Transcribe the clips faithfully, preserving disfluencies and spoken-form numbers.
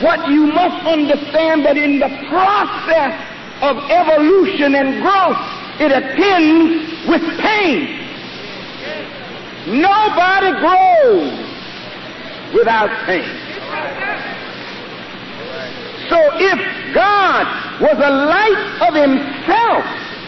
what you must understand, that in the process of evolution and growth, it attends with pain. Nobody grows without pain. So if God was a light of himself,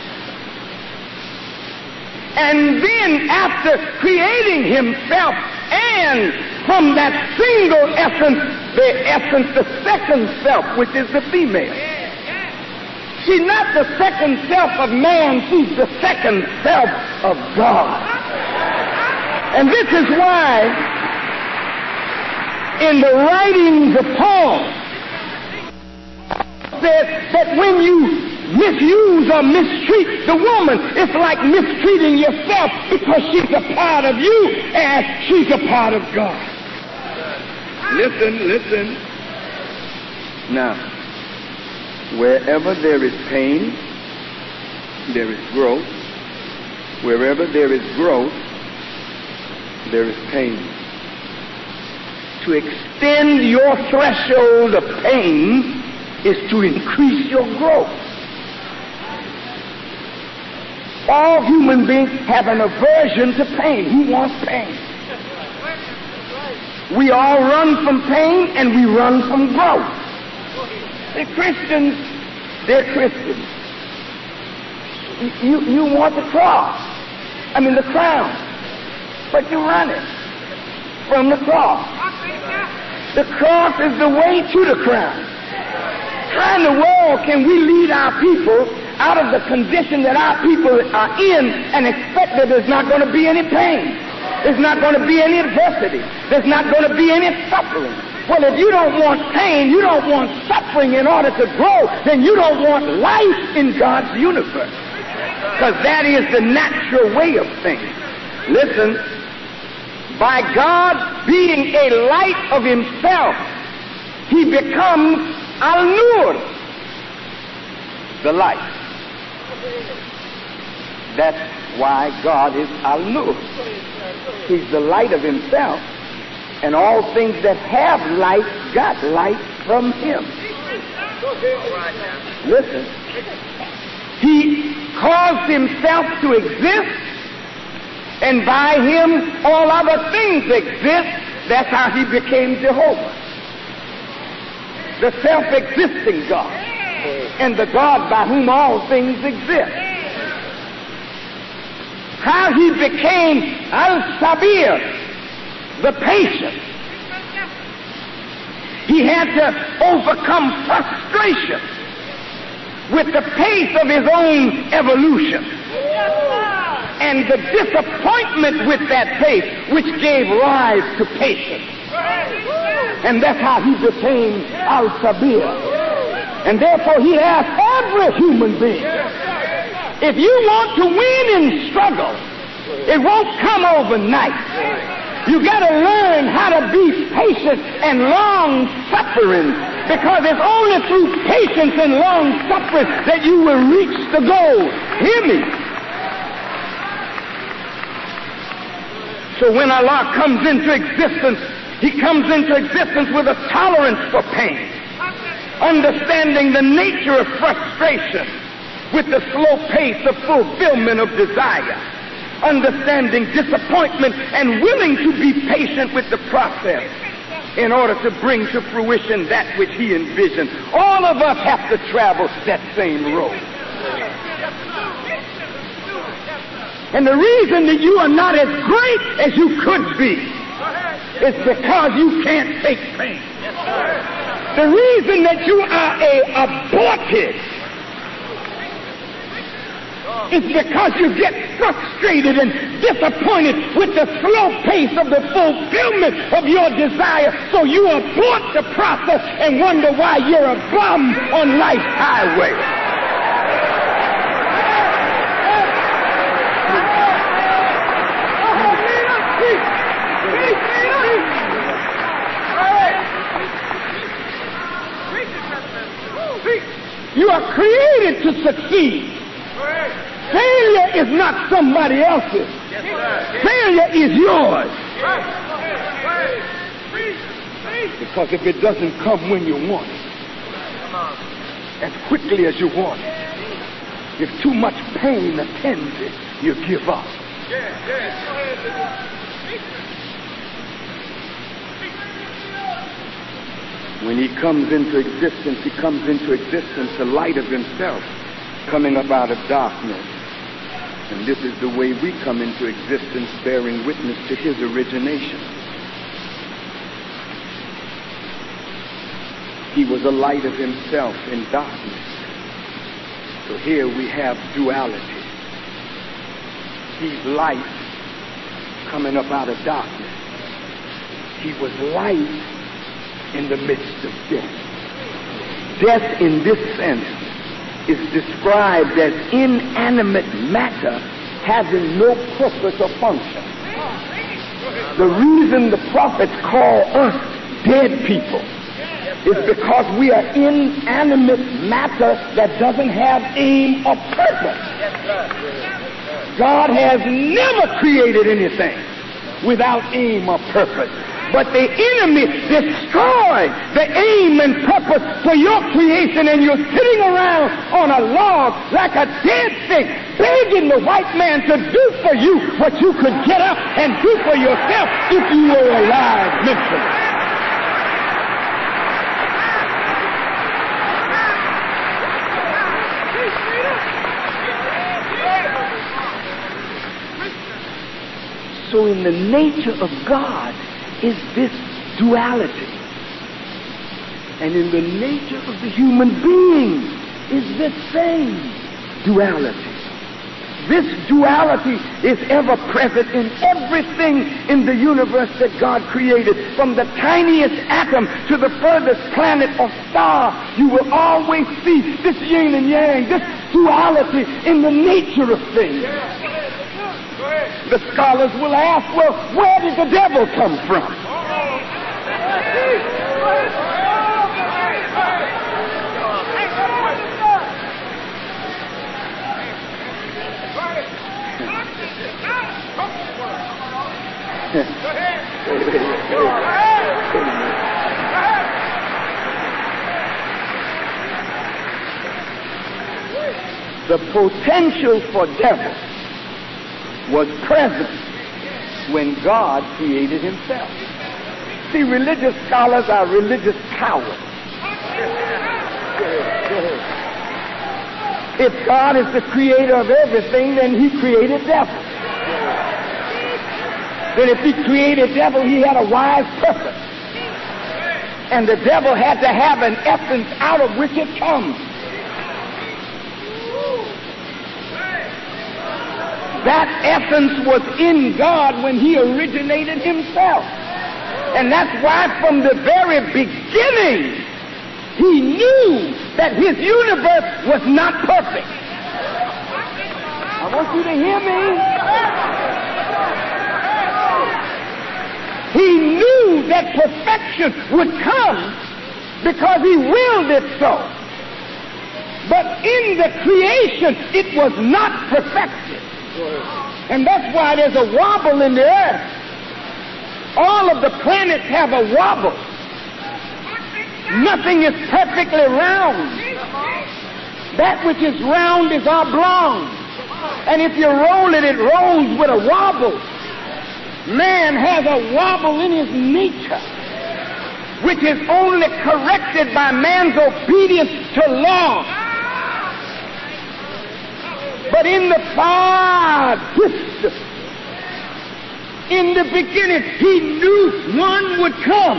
and then after creating himself, and from that single essence, the essence, the second self, which is the female. She's not the second self of man, she's the second self of God. And this is why in the writings of Paul said that when you misuse or mistreat the woman, it's like mistreating yourself, because she's a part of you as she's a part of God. Listen, listen. Now, wherever there is pain, there is growth. Wherever there is growth, there is pain. To extend your threshold of pain is to increase your growth. All human beings have an aversion to pain. Who wants pain? We all run from pain and we run from growth. The Christians, they're Christians. You, you want the cross. I mean the crown. But you run it from the cross. The cross is the way to the crown. How in the world can we lead our people out of the condition that our people are in and expect that there's not going to be any pain? There's not going to be any adversity. There's not going to be any suffering. Well, if you don't want pain, you don't want suffering in order to grow, then you don't want life in God's universe. Because that is the natural way of things. Listen, by God being a light of himself, he becomes Al-Nur, the light. That's why God is Al-Nur. He's the light of himself, and all things that have light got light from him. Listen, he caused himself to exist, and by him all other things exist. That's how he became Jehovah, the self-existing God, and the God by whom all things exist. How he became Al-Sabir, the patient. He had to overcome frustration with the pace of his own evolution and the disappointment with that pace, which gave rise to patience. And that's how he became Al-Sabir. And therefore he asked every human being, if you want to win in struggle, it won't come overnight. You got to learn how to be patient and long-suffering, because it's only through patience and long-suffering that you will reach the goal. Hear me? So when Allah comes into existence, he comes into existence with a tolerance for pain, understanding the nature of frustration with the slow pace of fulfillment of desire, understanding disappointment and willing to be patient with the process in order to bring to fruition that which he envisioned. All of us have to travel that same road. And the reason that you are not as great as you could be is because you can't take pain. The reason that you are a aborted it's because you get frustrated and disappointed with the slow pace of the fulfillment of your desire, so you abort the process and wonder why you're a bum on life's highway. You are created to succeed. Failure is not somebody else's. Failure is yours. Because if it doesn't come when you want it, as quickly as you want it, if too much pain attends it, you give up. When he comes into existence, he comes into existence the light of himself coming up out of darkness. And this is the way we come into existence, bearing witness to his origination. He was a light of himself in darkness. So here we have duality. He's light coming up out of darkness. He was light in the midst of death. Death in this sense is described as inanimate matter having no purpose or function. The reason the prophets call us dead people is because we are inanimate matter that doesn't have aim or purpose. God has never created anything without aim or purpose. But the enemy destroyed the aim and purpose for your creation, and you're sitting around on a log like a dead thing, begging the white man to do for you what you could get up and do for yourself if you were alive mentally. So in the nature of God is this duality. And in the nature of the human being is this same duality. This duality is ever present in everything in the universe that God created. From the tiniest atom to the furthest planet or star, you will always see this yin and yang, this duality in the nature of things. The scholars will ask, well, where did the devil come from? The potential for devil was present when God created himself. See, religious scholars are religious cowards. If God is the creator of everything, then he created devil. Then if he created devil, he had a wise purpose. And the devil had to have an essence out of which it comes. That essence was in God when he originated himself. And that's why from the very beginning, he knew that his universe was not perfect. I want you to hear me. He knew that perfection would come because he willed it so. But in the creation, it was not perfected. And that's why there's a wobble in the earth. All of the planets have a wobble. Nothing is perfectly round. That which is round is oblong. And if you roll it, it rolls with a wobble. Man has a wobble in his nature, which is only corrected by man's obedience to law. But in the far distance, in the beginning, he knew one would come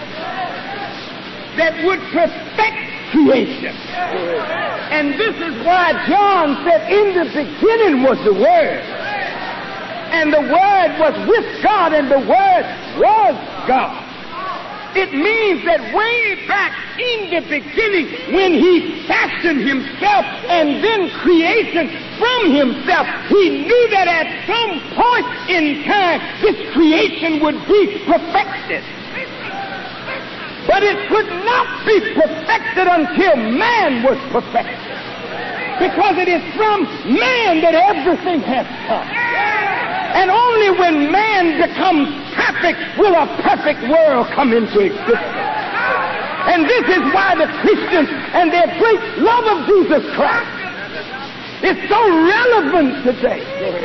that would perfect creation. And this is why John said, in the beginning was the Word. And the Word was with God, and the Word was God. It means that way back in the beginning, when he fashioned himself and then creation from himself, he knew that at some point in time, this creation would be perfected. But it could not be perfected until man was perfected. Because it is from man that everything has come. And only when man becomes perfect will a perfect world come into existence. And this is why the Christians and their great love of Jesus Christ is so relevant today.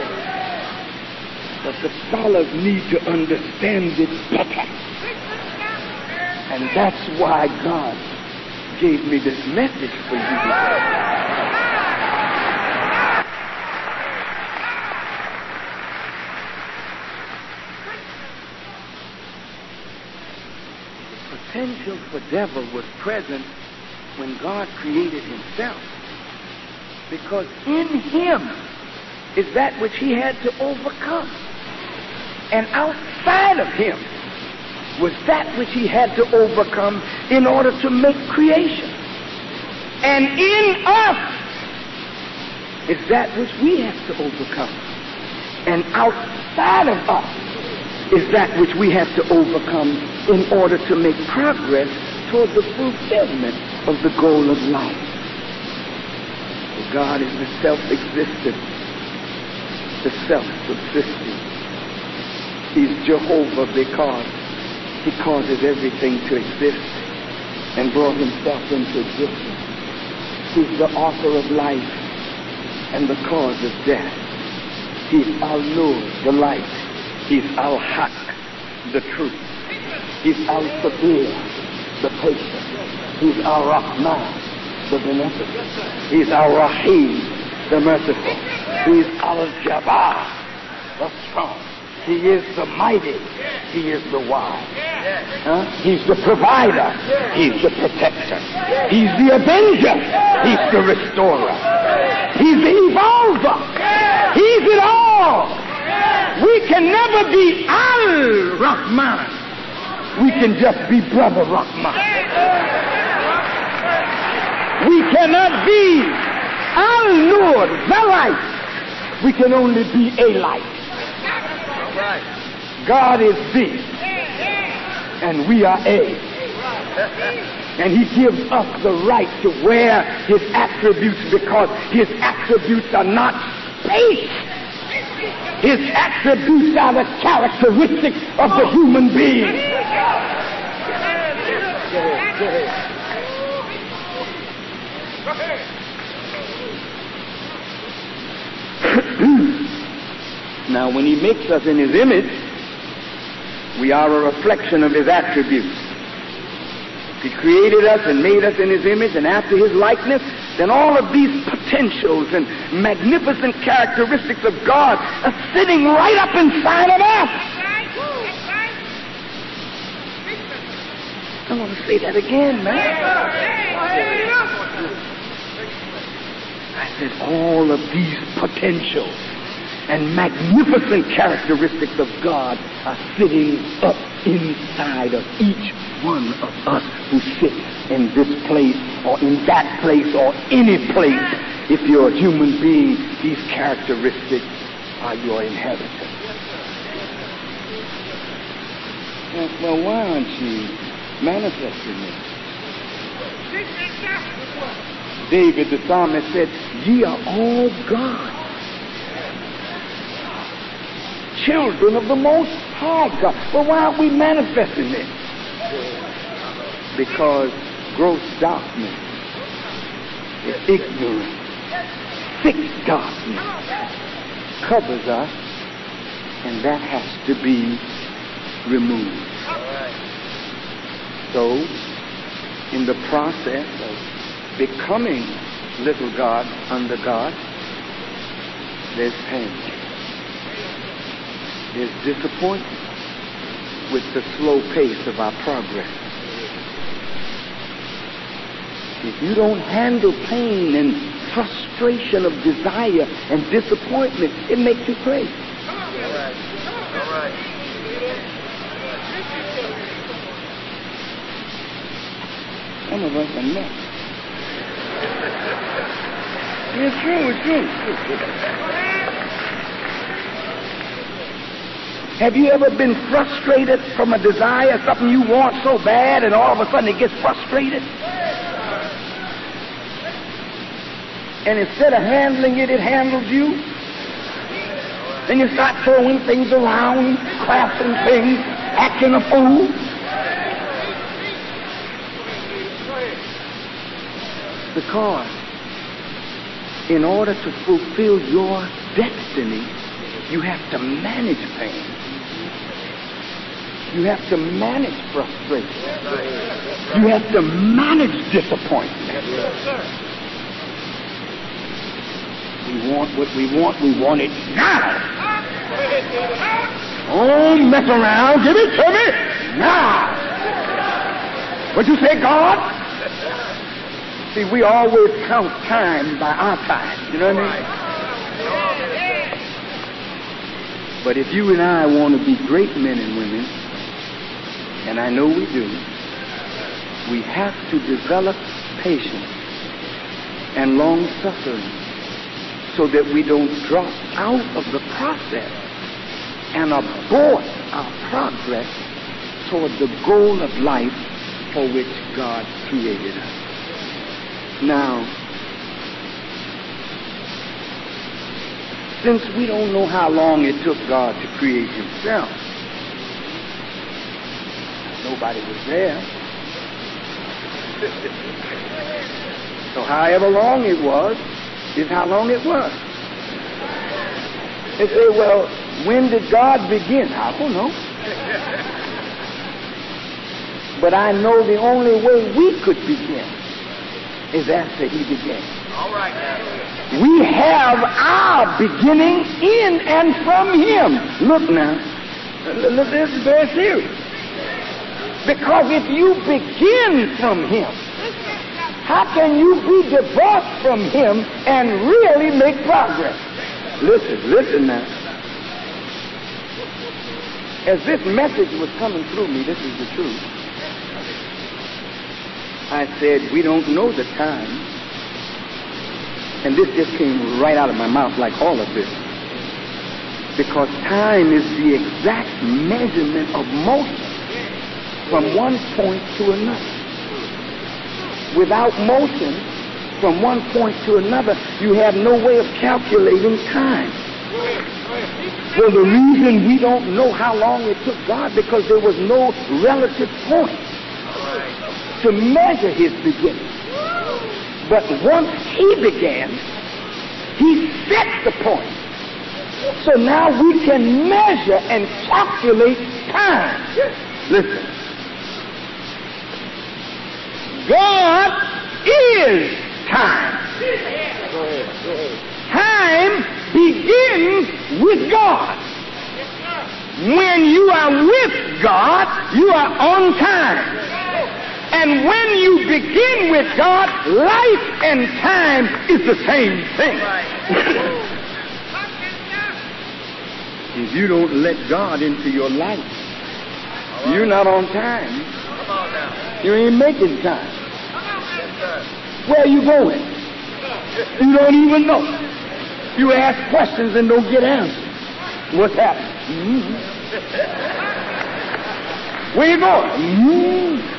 But the scholars need to understand it better. And that's why God gave me this message for you today. Potential for devil was present when God created himself, because in him is that which he had to overcome, and outside of him was that which he had to overcome in order to make creation, and in us is that which we have to overcome, and outside of us is that which we have to overcome in order to make progress toward the fulfillment of the goal of life. God is the self-existent, the self-subsisting. He's Jehovah because he causes everything to exist and brought himself into existence. He's the author of life and the cause of death. He's Al-Nur, the light. He's Al-Haq, the truth. He's Al-Sabir, the patient. He's Al-Rahman, the beneficent. He's Al-Rahim, the merciful. He's Al-Jabbar, the strong. He is the mighty. He is the wise. Huh? He's the provider. He's the protector. He's the avenger. He's the restorer. He's the evolver. He's it all. We can never be Al-Rahman. We can just be Brother Rahman. We cannot be Al-Nur, the light. We can only be a light. God is the, and we are a. And he gives us the right to wear his attributes because his attributes are not space. His attributes are the characteristics of the human being. Now, when he makes us in his image, we are a reflection of his attributes. If he created us and made us in his image and after his likeness, then all of these potentials and magnificent characteristics of God are sitting right up inside of us. I want to say that again, man. I said all of these potentials and magnificent characteristics of God are sitting up inside of each one of us who sits in this place or in that place or any place. If you're a human being, these characteristics are your inheritance. Well, why aren't you manifesting it? David the psalmist said, ye are all God, children of the Most High God. Well, why aren't we manifesting it? Because gross darkness is ignorance. Thick darkness covers us, and that has to be removed. So, in the process of becoming little God under God, there's pain. There's disappointment with the slow pace of our progress. If you don't handle pain and frustration of desire and disappointment, it makes you crazy. All right. All right. Some of us are nuts. It's true, it's true. Have you ever been frustrated from a desire, something you want so bad, and all of a sudden it gets frustrated? And instead of handling it, it handles you? Then you start throwing things around, crashing things, acting a fool. Because in order to fulfill your destiny, you have to manage pain. You have to manage frustration. You have to manage disappointment. We want what we want. We want it now. Oh, mess around. Give it to me now. What you say, God? See, we always count time by our time. You know what I mean? But if you and I want to be great men and women, and I know we do, we have to develop patience and long-suffering so that we don't drop out of the process and abort our progress toward the goal of life for which God created us. Now, since we don't know how long it took God to create himself, nobody was there. So however long it was, is how long it was. They say, well, when did God begin? I don't know. But I know the only way we could begin is after he began. All right. We have our beginning in and from him. Look now, this is very serious. Because if you begin from him, how can you be divorced from him and really make progress? Listen, listen now. As this message was coming through me, this is the truth. I said, we don't know the time. And this just came right out of my mouth like all of this. Because time is the exact measurement of motion from one point to another. Without motion from one point to another, you have no way of calculating time. Well, the reason we don't know how long it took God, because there was no relative point to measure his beginning. But once he began, he set the point. So now we can measure and calculate time. Listen. God is time. Go ahead, go ahead. Time begins with God. When you are with God, you are on time. And when you begin with God, life and time is the same thing. If you don't let God into your life, you're not on time. You ain't making time. Where are you going? You don't even know. You ask questions and don't get answers. What's happening? Mm-hmm. Where you going? Mm-hmm.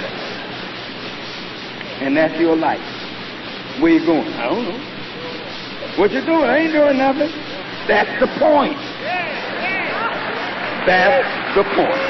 And that's your life. Where you going? I don't know. What you doing? I ain't doing nothing. That's the point. That's the point.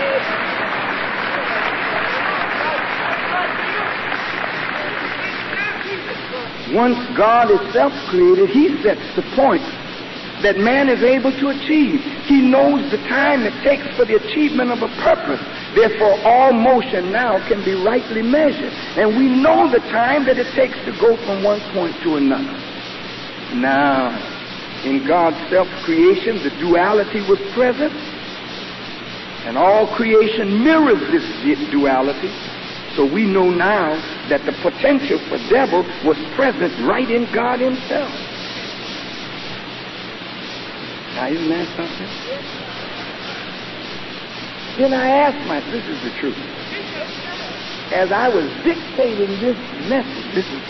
Once God is self-created, he sets the point that man is able to achieve. He knows the time it takes for the achievement of a purpose. Therefore, all motion now can be rightly measured. And we know the time that it takes to go from one point to another. Now, in God's self-creation, the duality was present. And all creation mirrors this duality. So we know now that the potential for devil was present right in God himself. Now, isn't that something? Then I asked myself, this is the truth. As I was dictating this message, this is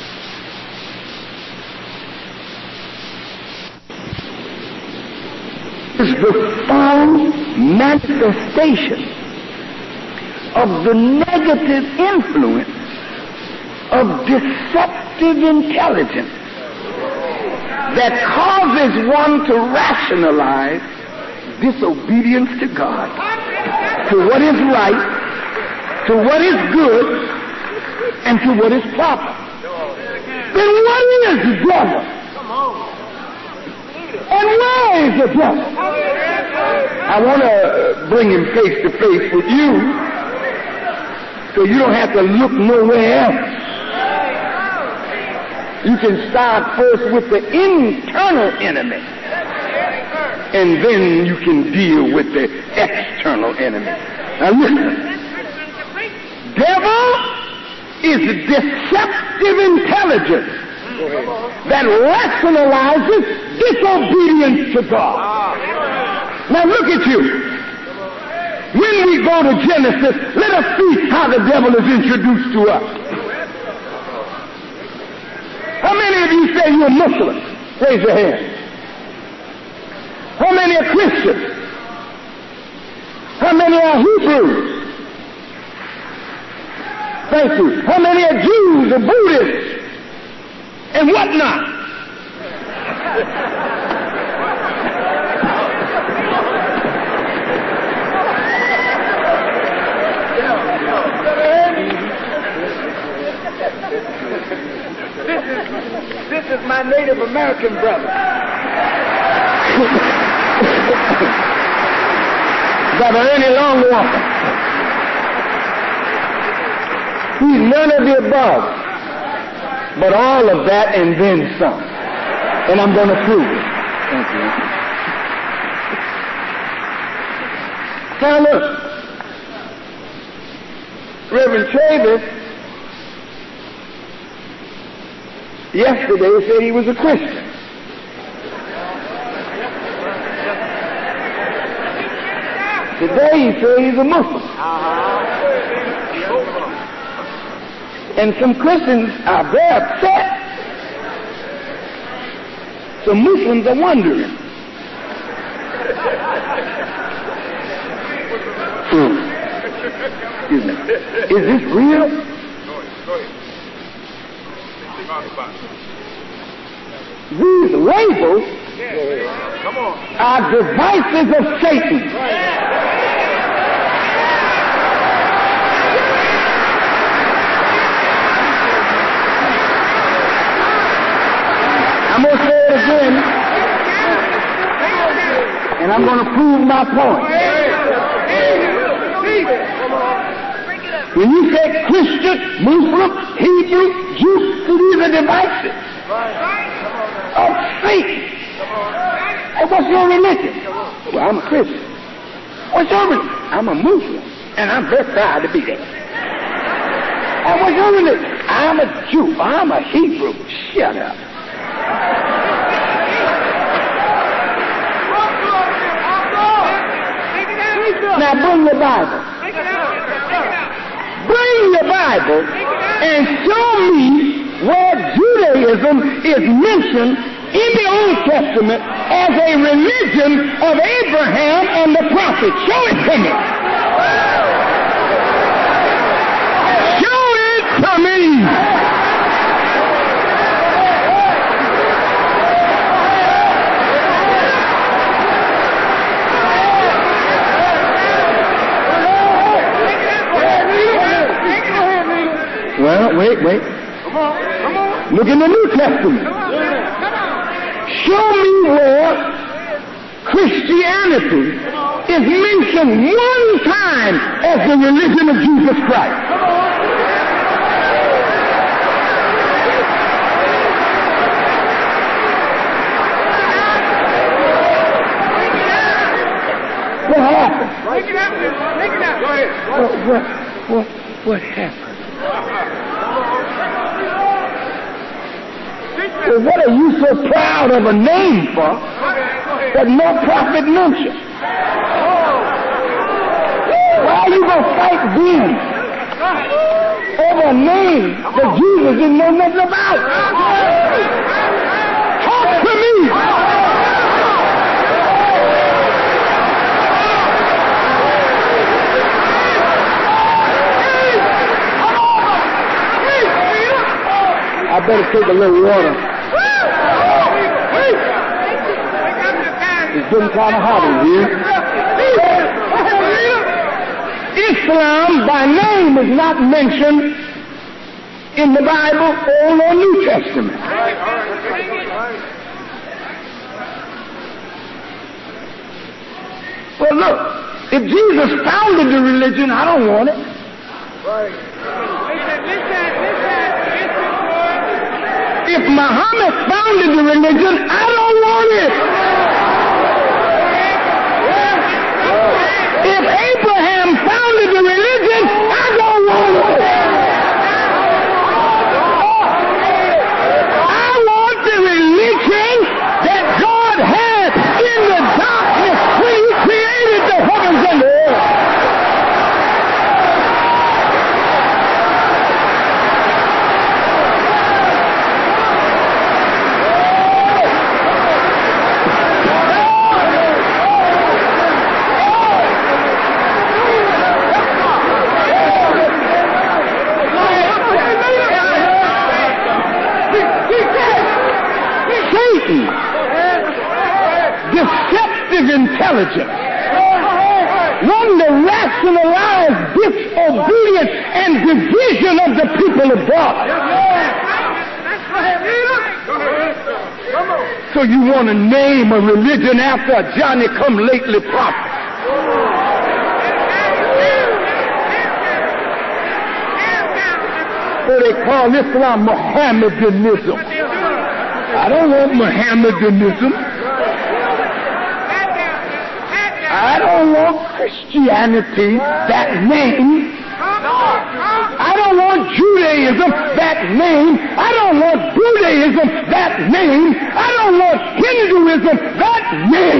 is the full manifestation of the negative influence of deceptive intelligence that causes one to rationalize disobedience to God, to what is right, to what is good, and to what is proper. Then what is the devil? And where is the devil? I want to bring him face to face with you so you don't have to look nowhere else. You can start first with the internal enemy, and then you can deal with the external enemy. Now listen. Devil is deceptive intelligence that rationalizes disobedience to God. Now look at you. When we go to Genesis, let us see how the devil is introduced to us. How many of you say you're Muslim? Raise your hand. How many are Christians? How many are Hebrews? Thank you. How many are Jews or Buddhists and whatnot? This is, this is my Native American brother. Brother Ernie Longwalker. He's none of the above, but all of that and then some. And I'm going to prove it. Thank you. Now look, Reverend Travis yesterday said he was a Christian. Today he said he's a Muslim. And some Christians are very upset. Some Muslims are wondering. Hmm. Excuse me. Is this real? These labels are devices of Satan. I'm going to say it again, and I'm going to prove my point. When you say Christian, Muslim, Hebrew, Jew, these are devices of Satan. And what's your religion? Well, I'm a Christian. What's your religion? I'm a Muslim, and I'm very proud to be that. And what's your religion? I'm a Jew. I'm a Hebrew. Shut up. Now bring your Bible. Bring your Bible and show me where Judaism is mentioned in the Old Testament as a religion of Abraham and the prophets. Show it to me. Show it to me. Well, wait, wait. Come on, come on. Look in the New Testament. Come on, come on. Show me where Christianity is mentioned one time as the religion of Jesus Christ. Come on. What happened? Make it happen. Make it happen. Go ahead. What, what, what, what happened? Well, what are you so proud of a name for that no prophet mentioned? Why are you going to fight them over a name that Jesus didn't know nothing about? Talk to me! I better take a little water. It's getting kind of hot in here. Islam by name is not mentioned in the Bible or the New Testament. Well, look, if Jesus founded the religion, I don't want it. If Muhammad founded the religion, I don't want it. If Abraham founded the religion, I don't want it. I want the religion that God had in the darkness when He created the heavens and the earth. Deceptive intelligence want to rationalize disobedience and division of the people of God. So you want to name a religion after a Johnny-come-lately prophet. So they call Islam Mohammedanism. I don't want Mohammedanism. I don't want Christianity, that name. I don't want Judaism, that name. I don't want Buddhism, that name. I don't want Hinduism, that name.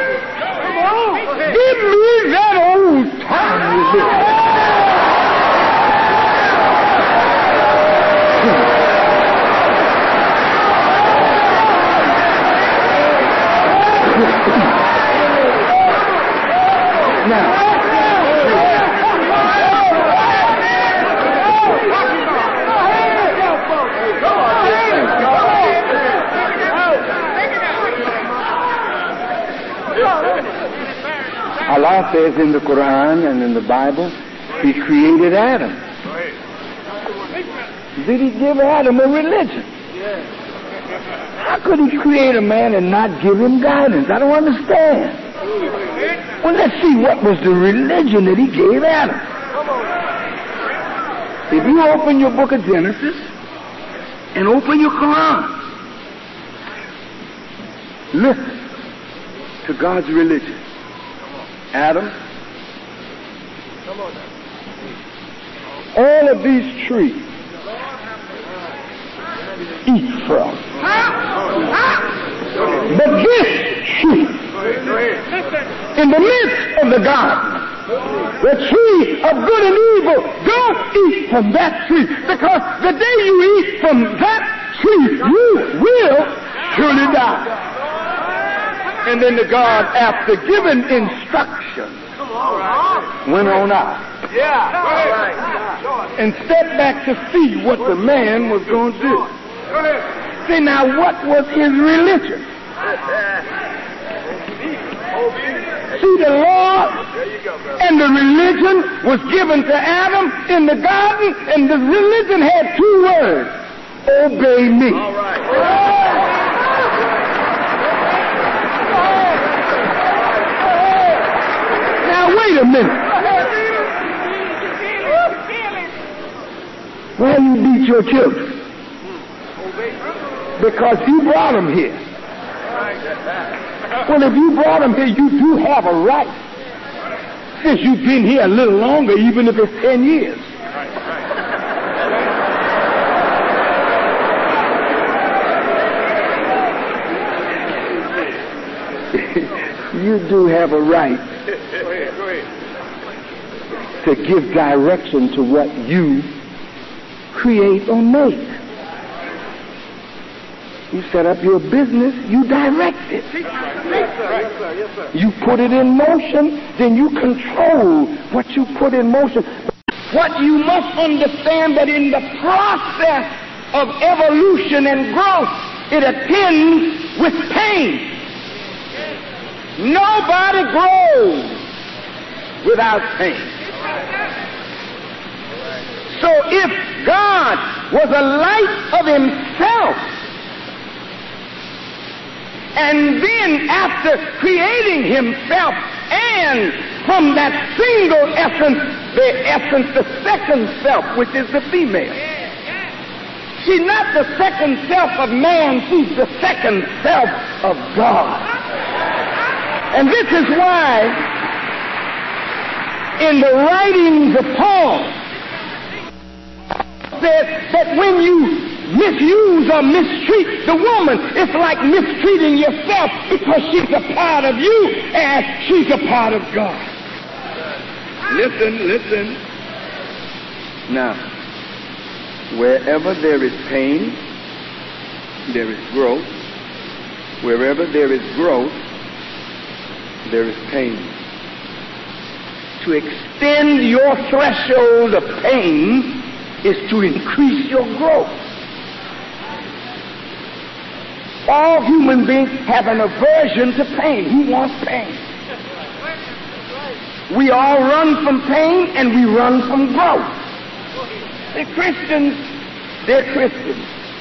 Give me that old time religion. Now, Allah says in the Quran and in the Bible, He created Adam. Did He give Adam a religion? How could He create a man and not give him guidance? I don't understand. Well, let's see what was the religion that He gave Adam. If you open your book of Genesis and open your Quran, listen to God's religion. Adam, all of these trees eat from. But this tree, in the midst of the garden, the tree of good and evil, don't eat from that tree, because the day you eat from that tree, you will surely die. And then the God, after giving instructions, went on out and stepped back to see what the man was going to do. See, now, what was his religion? See, the law and the religion was given to Adam in the garden, and the religion had two words: obey me. Now, wait a minute. Why you beat your children? Because you brought them here. Well, if you brought them here, you do have a right. Since you've been here a little longer, even if it's ten years. You do have a right to give direction to what you create or make. You set up your business, you direct it. You put it in motion, then you control what you put in motion. What you must understand, that in the process of evolution and growth, it attends with pain. Nobody grows without pain. So if God was a light of himself, and then after creating himself, and from that single essence, the essence, the second self, which is the female. She's not the second self of man, she's the second self of God. And this is why in the writings of Paul said that when you misuse or mistreat the woman, it's like mistreating yourself, because she's a part of you as she's a part of God. Listen, listen. Now, wherever there is pain, there is growth. Wherever there is growth, there is pain. To extend your threshold of pain is to increase your growth. All human beings have an aversion to pain. Who wants pain? We all run from pain and we run from growth. The Christians, they're Christians.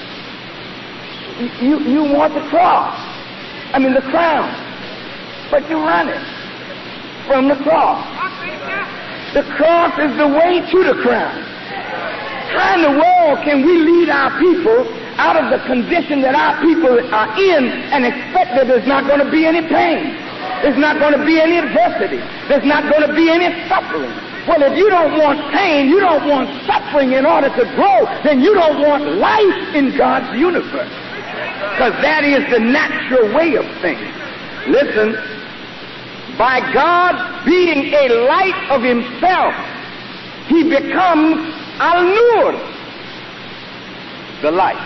You, you want the cross. I mean the crown. But you run it from the cross. The cross is the way to the crown. How in the world can we lead our people out of the condition that our people are in and expect that there's not going to be any pain? There's not going to be any adversity. There's not going to be any suffering. Well, if you don't want pain, you don't want suffering in order to grow, then you don't want life in God's universe. Because that is the natural way of things. Listen, by God being a light of himself, he becomes Al-Nur, the light.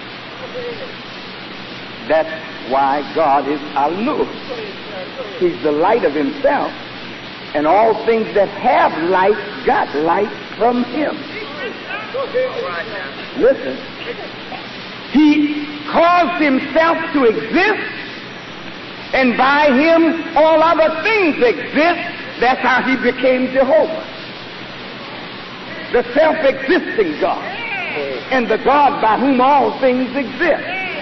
That's why God is Al-Nur. He's the light of himself, and all things that have light got light from him. Listen, he caused himself to exist, and by him all other things exist. That's how he became Jehovah, the self-existing God, and the God by whom all things exist.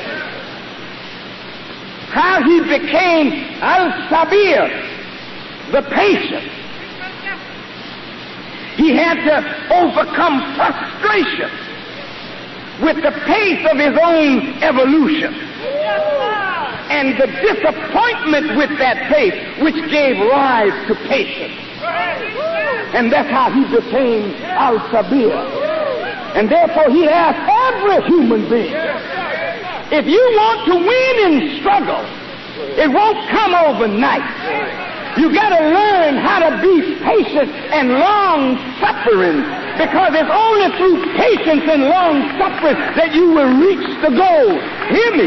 How he became Al-Sabir, the patient. He had to overcome frustration with the pace of his own evolution and the disappointment with that pace, which gave rise to patience. And that's how he became Al-Sabir. And therefore he asked every human being, if you want to win in struggle, it won't come overnight. You got to learn how to be patient and long-suffering, because it's only through patience and long-suffering that you will reach the goal. Hear me?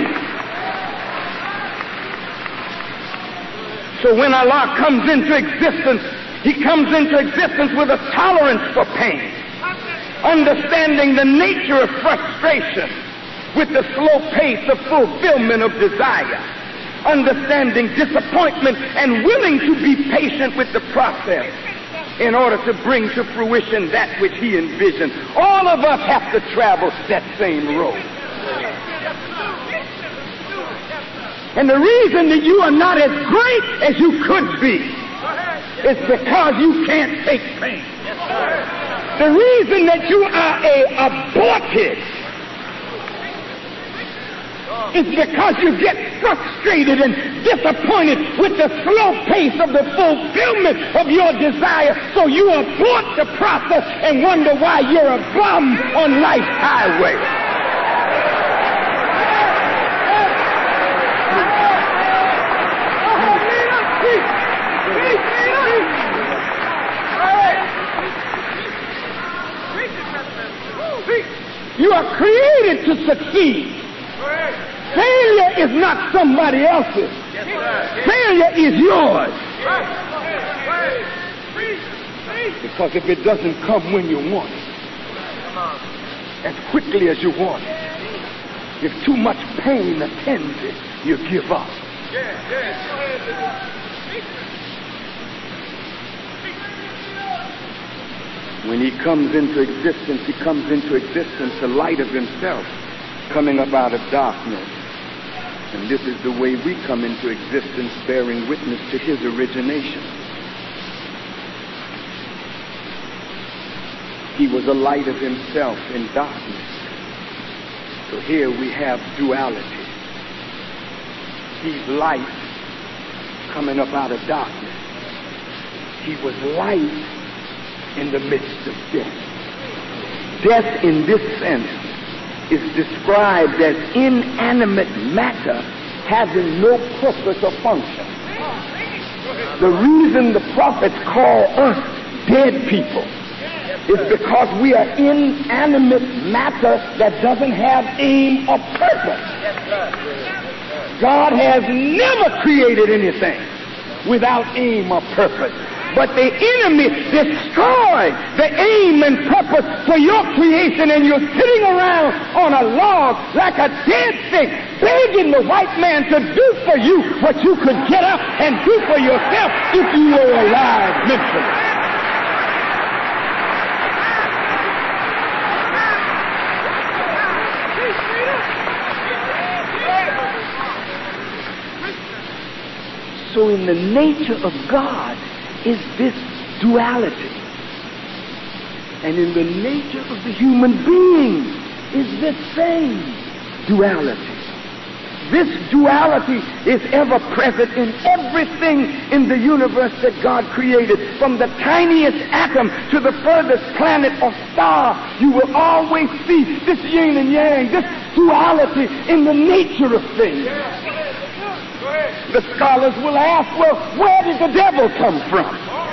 So when Allah comes into existence, he comes into existence with a tolerance for pain, understanding the nature of frustration with the slow pace of fulfillment of desire, understanding disappointment and willing to be patient with the process in order to bring to fruition that which he envisioned. All of us have to travel that same road. And the reason that you are not as great as you could be is because you can't take pain. The reason that you are a aborted is because you get frustrated and disappointed with the slow pace of the fulfillment of your desire, so you abort the process and wonder why you're a bum on life's highway. You are created to succeed. Failure is not somebody else's. Failure is yours. Because if it doesn't come when you want it, as quickly as you want it, if too much pain attends it, you give up. When he comes into existence, he comes into existence the light of himself coming up out of darkness. And this is the way we come into existence, bearing witness to his origination. He was a light of himself in darkness. So here we have duality. He's light coming up out of darkness. He was light in the midst of death. Death in this sense is described as inanimate matter having no purpose or function. The reason the prophets call us dead people is because we are inanimate matter that doesn't have aim or purpose. God has never created anything without aim or purpose. But the enemy destroyed the aim and purpose for your creation, and you're sitting around on a log like a dead thing, begging the white man to do for you what you could get up and do for yourself if you were alive mentally. So in the nature of God is this duality. And in the nature of the human being is this same duality. This duality is ever present in everything in the universe that God created. From the tiniest atom to the furthest planet or star, you will always see this yin and yang, this duality in the nature of things. The scholars will ask, well, where did the devil come from?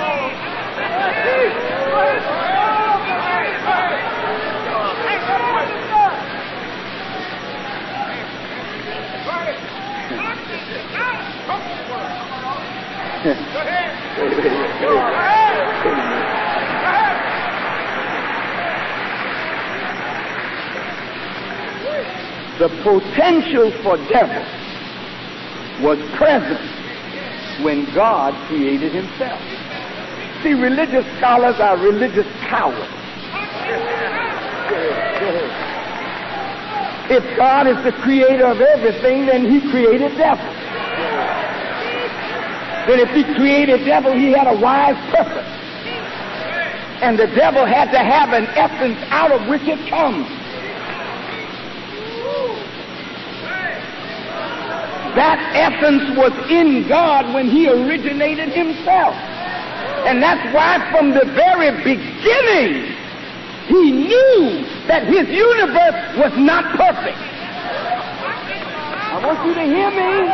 The potential for devil was present when God created himself. See, religious scholars are religious cowards. If God is the creator of everything, then he created devil. Then if he created devil, he had a wise purpose. And the devil had to have an essence out of which it comes. That essence was in God when he originated himself. And that's why from the very beginning, he knew that his universe was not perfect. I want you to hear me.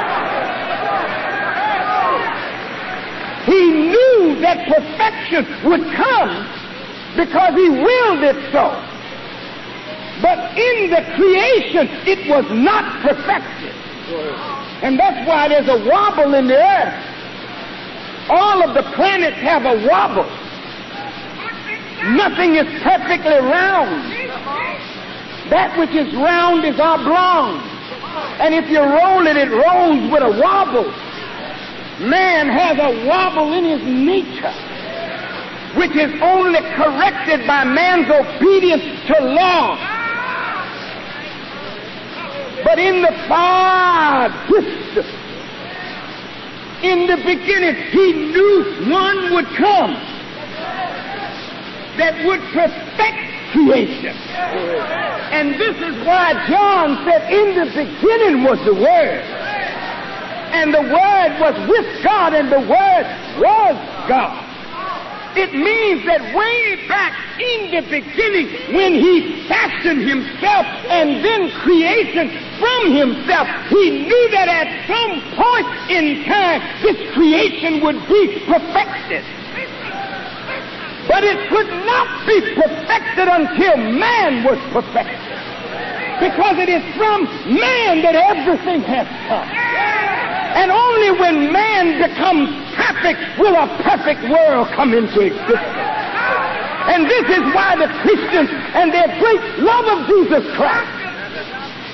He knew that perfection would come because he willed it so. But in the creation, it was not perfected. And that's why there's a wobble in the earth. All of the planets have a wobble. Nothing is perfectly round. That which is round is oblong. And if you roll it, it rolls with a wobble. Man has a wobble in his nature, which is only corrected by man's obedience to law. But in the far distance, in the beginning, he knew one would come that would perfect creation. And this is why John said, in the beginning was the Word. And the Word was with God, and the Word was God. It means that way back in the beginning, when he fashioned himself and then creation from himself, he knew that at some point in time, this creation would be perfected. But it could not be perfected until man was perfected. Because it is from man that everything has come. And only when man becomes perfect will a perfect world come into existence. And this is why the Christians and their great love of Jesus Christ